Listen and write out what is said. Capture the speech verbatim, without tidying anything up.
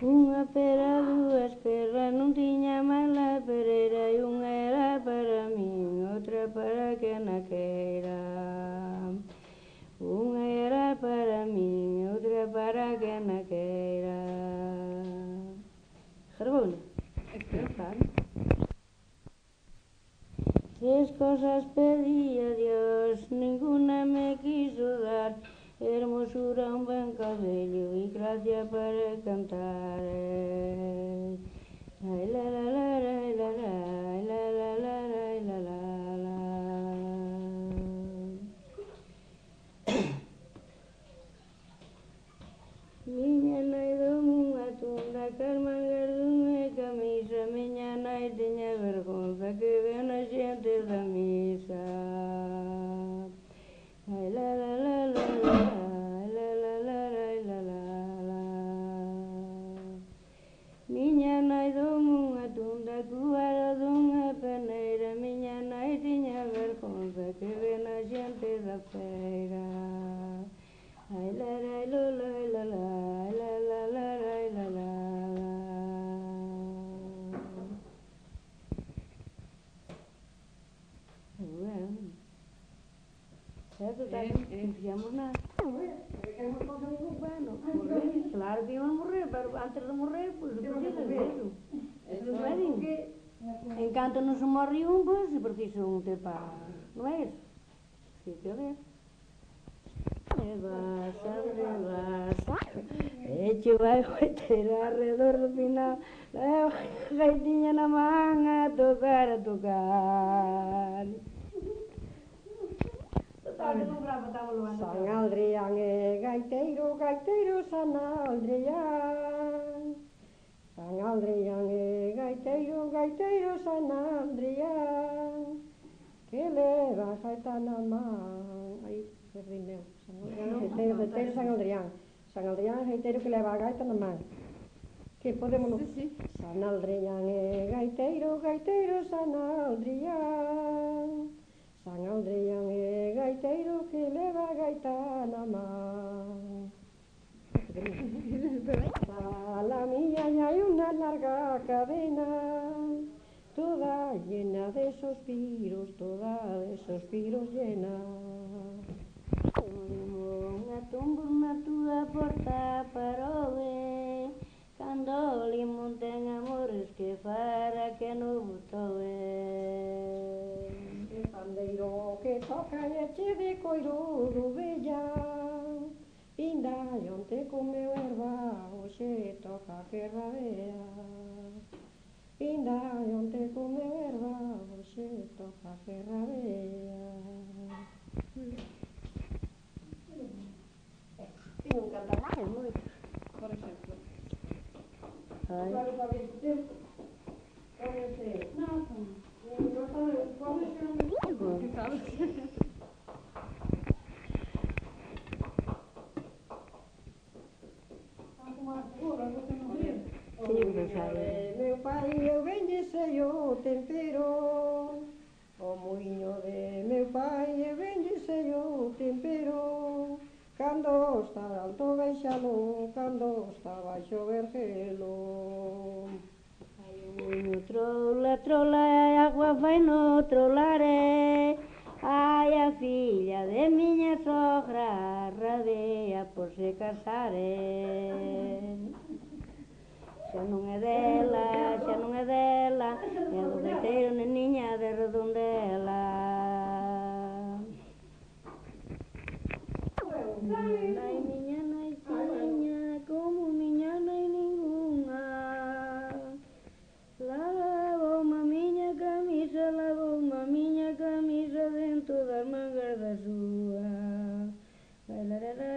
Unha pera, dúas perras, non tiña mala pereira e unha era para min, outra para que naqueira. Unha era para min, outra para que naqueira. Jarbouna? Claro. Tres cosas pedí a Dios, ninguna me quiso dar, hermosura, un buen cabello y gracia para cantar. Ay, la, la, la, la, la, la, la, la, la, la, la, la. Miña nai dou-me unha tunda, cas mangas dunha camisa, miña nai tiña vergonza que ven a xente da misa. Ai, la, la, la, la, la, la, la, la, la, la, la. Miña nai dou-me unha tunda, cubara dunha peneira, miña nai tiña vergonza que ven a xente da feira. Ai, la, la, la, la, la, la, la, la, la, la, la, la. Bueno, certo, tal, non fixemos nada. Bueno, morrer, claro que iban a morrer, pero antes de morrer, pois, pues, precisa de eso. Eso non é din. En canto non se morre un, pois, se precisa un ter para... Non é eso? Si, que ver. E vas, André, vas, e che vai goiteira arredor do final, leva a gaitinha na man a tocar, a tocar. San Adrián é gaiteiro, gaiteiro San Adrián. San Adrián é gaiteiro, gaiteiro San Adrián, que leva a gaita na man. Ai, perdime eu. San Adrián, gaiteiro, gaiteiro San Adrián. San Adrián, gaiteiro que leva a gaita na man. Que podemos... Sí, sí. San Adrián é gaiteiro, gaiteiro San Adrián. San Adrián é gaiteiro que leva a gaita na man. A la mía hay una larga cadena, toda llena de suspiros, toda de suspiros llena. Unha tumba na túa porta paroe, cando o limón ten amores que fará que non botoe. El pandeiro que toca e che de coiro do bella, pinda e onte comeu erva, hoxe toca que rabea. Pinda e onte comeu erva, hoxe toca que rabea. E non canta máis, moito, por exemplo. Ai. Claro, para ver se pónese... Non, non. Non sabe, pónese un... Que sabes? Meu pai, eu bendice o tempero, o muiño de meu pai, eu bendice o tempero, cando está alto baixalo, cando está baixo vergelo. Hai o muiño trola, trola, e a agua vai no trolare. Ai, a filla de miña sogra rabea por se casare. Xa non é dela, xa non é dela, é do gaiteiro neniña de Redondela. Miña nai, miña nai, tiña como miña nai ningunha. Lavoume a miña camisa, lavoume a miña camisa dentro das mangas da súa. Ai, la, la, la,